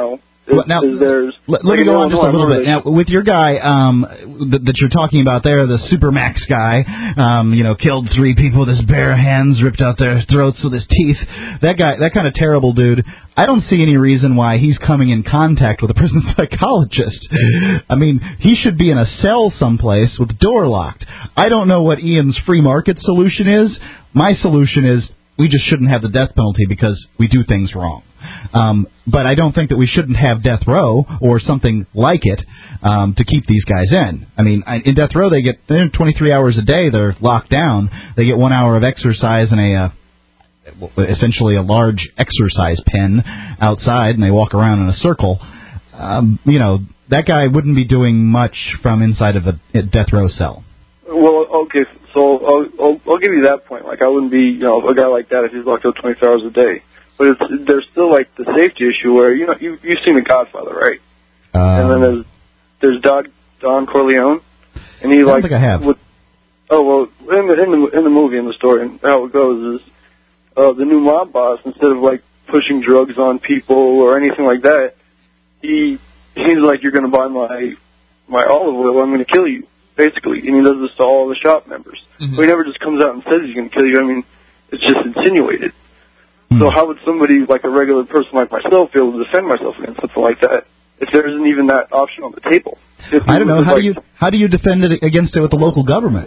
Let me go on just a little bit. Now, with your guy that you're talking about there, the Supermax guy, killed 3 people with his bare hands, ripped out their throats with his teeth. That guy, that kind of terrible dude, I don't see any reason why he's coming in contact with a prison psychologist. I mean, he should be in a cell someplace with the door locked. I don't know what Ian's free market solution is. My solution is we just shouldn't have the death penalty because we do things wrong. But I don't think that we shouldn't have death row or something like it to keep these guys in. I mean, in death row, they're 23 hours a day. They're locked down. They get 1 hour of exercise and essentially a large exercise pen outside, and they walk around in a circle. That guy wouldn't be doing much from inside of a death row cell. Well, okay, so I'll give you that point. Like, I wouldn't be, a guy like that if he's locked up 24 hours a day. But there's still, like, the safety issue where, you've seen The Godfather, right? And then there's Don Corleone, and he, I don't think I have. in the movie, in the story, and how it goes is, the new mob boss, instead of, like, pushing drugs on people or anything like that, he's like, you're going to buy my olive oil, I'm going to kill you, basically. And he does this to all the shop members. Mm-hmm. So he never just comes out and says he's going to kill you. I mean, it's just insinuated. So how would somebody, like a regular person like myself, be able to defend myself against something like that if there isn't even that option on the table? I don't know. How do you defend it against it with the local government?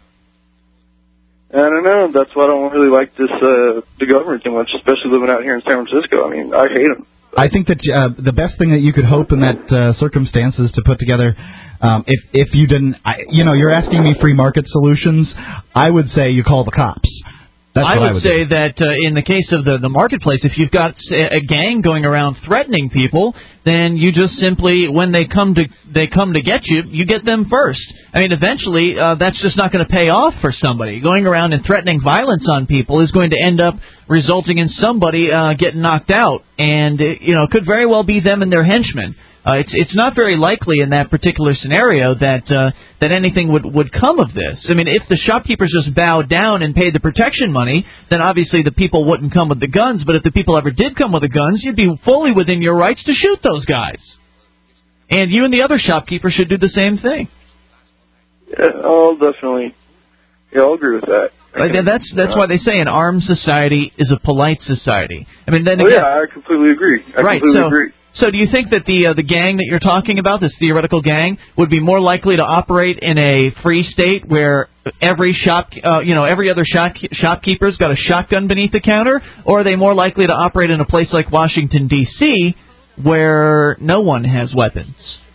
I don't know. That's why I don't really like the government too much, especially living out here in San Francisco. I mean, I hate them. I think that the best thing that you could hope in that circumstance is to put together, if you didn't, you're asking me free market solutions. I would say you call the cops. I would say that in the case of the marketplace, if you've got a gang going around threatening people, then you just simply, when they come to get you, you get them first. I mean, eventually, that's just not going to pay off for somebody. Going around and threatening violence on people is going to end up resulting in somebody getting knocked out, and it could very well be them and their henchmen. It's not very likely in that particular scenario that anything would come of this. I mean, if the shopkeepers just bowed down and paid the protection money, then obviously the people wouldn't come with the guns. But if the people ever did come with the guns, you'd be fully within your rights to shoot those guys. And you and the other shopkeepers should do the same thing. Yeah, I'll definitely. Yeah, I'll agree with that. That's why they say an armed society is a polite society. I mean, then again, I completely agree. Agree. So do you think that the gang that you're talking about, this theoretical gang, would be more likely to operate in a free state where every other shopkeeper's got a shotgun beneath the counter, or are they more likely to operate in a place like Washington, D.C., where no one has weapons?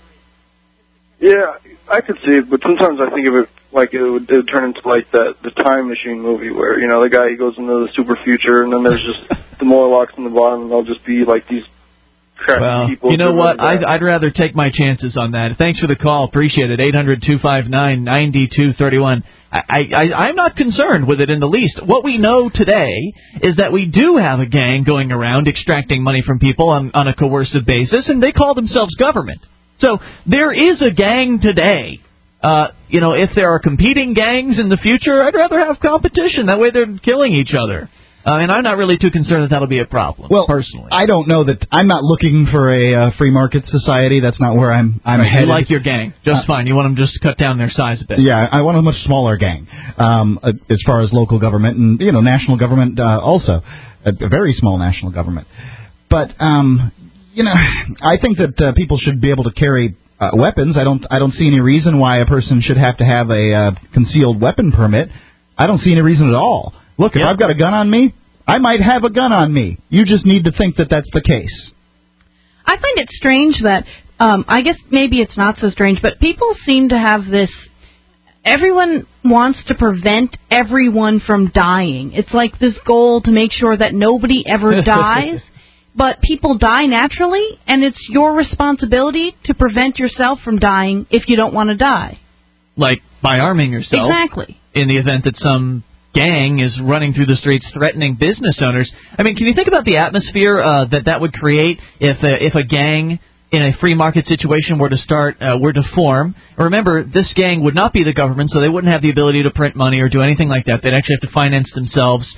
Yeah, I could see it, but sometimes I think of it like it would turn into like the Time Machine movie where, the guy, he goes into the super future, and then there's just the Morlocks in the bottom, and they'll just be like these crappy people. You know what? I'd rather take my chances on that. Thanks for the call. Appreciate it. 800-259-9231. I'm not concerned with it in the least. What we know today is that we do have a gang going around extracting money from people on a coercive basis, and they call themselves government. So there is a gang today. If there are competing gangs in the future, I'd rather have competition. That way they're killing each other. And I'm not really too concerned that that'll be a problem, personally. I don't know that. I'm not looking for a free market society. That's not where I'm headed. You like your gang just fine. You want them just to cut down their size a bit. Yeah, I want a much smaller gang as far as local government and, national government also. A very small national government. But, I think that people should be able to carry weapons. I don't see any reason why a person should have to have a concealed weapon permit. I don't see any reason at all. Look, if I've got a gun on me, I might have a gun on me. You just need to think that that's the case. I find it strange that, I guess maybe it's not so strange, but people seem to have this, everyone wants to prevent everyone from dying. It's like this goal to make sure that nobody ever dies, but people die naturally, and it's your responsibility to prevent yourself from dying if you don't want to die. Like by arming yourself. Exactly. In the event that some gang is running through the streets threatening business owners. I mean, can you think about the atmosphere that would create if a gang in a free market situation were to form? Remember, this gang would not be the government, so they wouldn't have the ability to print money or do anything like that. They'd actually have to finance themselves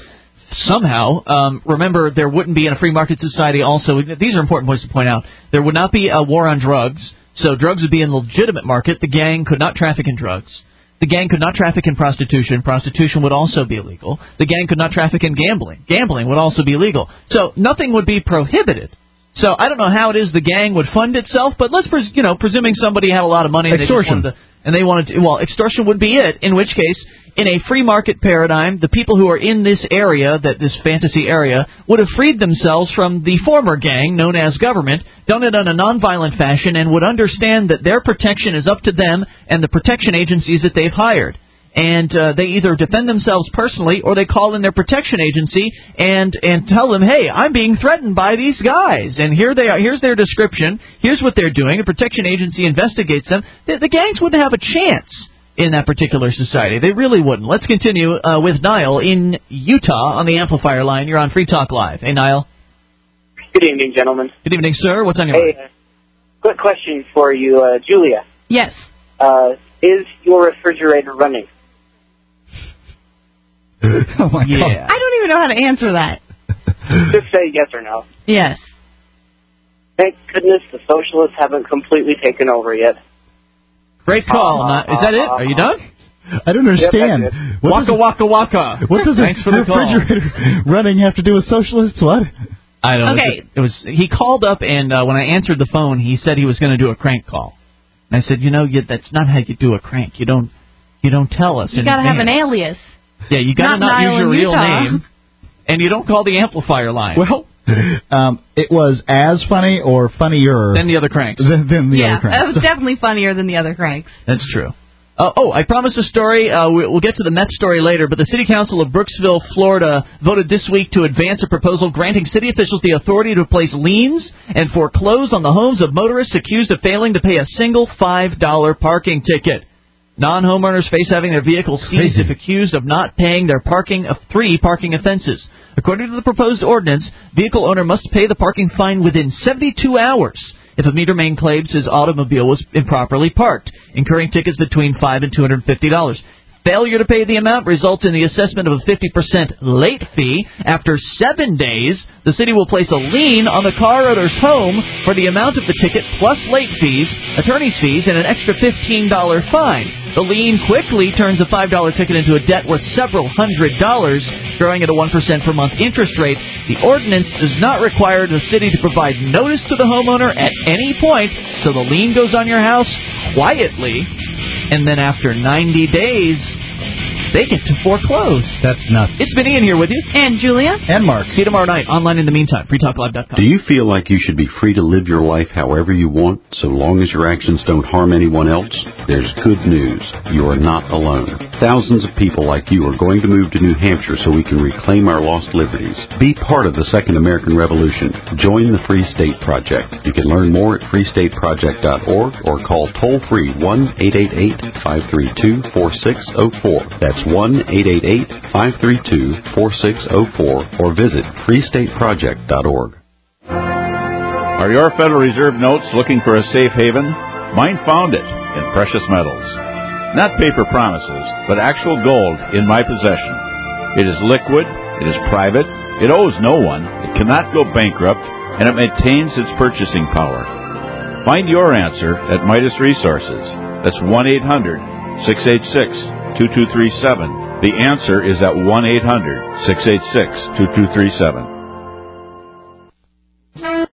somehow, remember, there wouldn't be in a free market society also, these are important points to point out, there would not be a war on drugs, so drugs would be in the legitimate market. The gang could not traffic in drugs. The gang could not traffic in prostitution. Prostitution would also be illegal. The gang could not traffic in gambling. Gambling would also be illegal. So nothing would be prohibited. So I don't know how it is the gang would fund itself, but let's, presuming somebody had a lot of money. Extortion. They wanted to, well, extortion would be it, in which case, in a free market paradigm, the people who are in this area, this fantasy area, would have freed themselves from the former gang, known as government, done it in a nonviolent fashion, and would understand that their protection is up to them and the protection agencies that they've hired. And they either defend themselves personally or they call in their protection agency and tell them, hey, I'm being threatened by these guys. And here they are. Here's their description. Here's what they're doing. A protection agency investigates them. The gangs wouldn't have a chance in that particular society. They really wouldn't. Let's continue with Niall in Utah on the amplifier line. You're on Free Talk Live. Hey, Niall. Good evening, gentlemen. Good evening, sir. What's on your mind? Quick question for you, Julia. Yes. Is your refrigerator running? Oh, my God. I don't even know how to answer that. Just say yes or no. Yes. Thank goodness the socialists haven't completely taken over yet. Great call. Is that it? Are you done? I don't understand. Yep, waka, waka, waka. What does Thanks for the refrigerator running have to do with socialists? What? I don't know. Okay. He called up, and when I answered the phone, he said he was going to do a crank call. And I said, that's not how you do a crank. You don't tell us. You got to have an alias. Yeah, you got to not use your real Utah. name, and you don't call the amplifier line. Well, it was as funny or funnier than the other cranks. Than the other cranks. That was definitely funnier than the other cranks. That's true. I promised a story. We'll get to the meth story later, but the City Council of Brooksville, Florida, voted this week to advance a proposal granting city officials the authority to place liens and foreclose on the homes of motorists accused of failing to pay a single $5 parking ticket. Non-homeowners face having their vehicles seized if accused of not paying their parking of 3 parking offenses. According to the proposed ordinance, vehicle owner must pay the parking fine within 72 hours if a meter main claims his automobile was improperly parked, incurring tickets between $5 and $250. Failure to pay the amount results in the assessment of a 50% late fee. After 7 days, the city will place a lien on the car owner's home for the amount of the ticket plus late fees, attorney's fees, and an extra $15 fine. The lien quickly turns a $5 ticket into a debt worth several $100s, growing at a 1% per month interest rate. The ordinance does not require the city to provide notice to the homeowner at any point, so the lien goes on your house quietly, and then after 90 days, they get to foreclose. That's nuts. It's been Ian here with you. And Julia. And Mark. See you tomorrow night. Online in the meantime. FreeTalkLive.com. Do you feel like you should be free to live your life however you want, so long as your actions don't harm anyone else? There's good news. You are not alone. Thousands of people like you are going to move to New Hampshire so we can reclaim our lost liberties. Be part of the Second American Revolution. Join the Free State Project. You can learn more at freestateproject.org or call toll-free 1-888-532-4604. That's 1-888-532-4604 or visit freestateproject.org. Are your Federal Reserve notes looking for a safe haven? Mine found it in precious metals. Not paper promises, but actual gold in my possession. It is liquid, it is private, it owes no one, it cannot go bankrupt, and it maintains its purchasing power. Find your answer at Midas Resources. That's 1-800-686-2237. The answer is at 1-800-686-2237.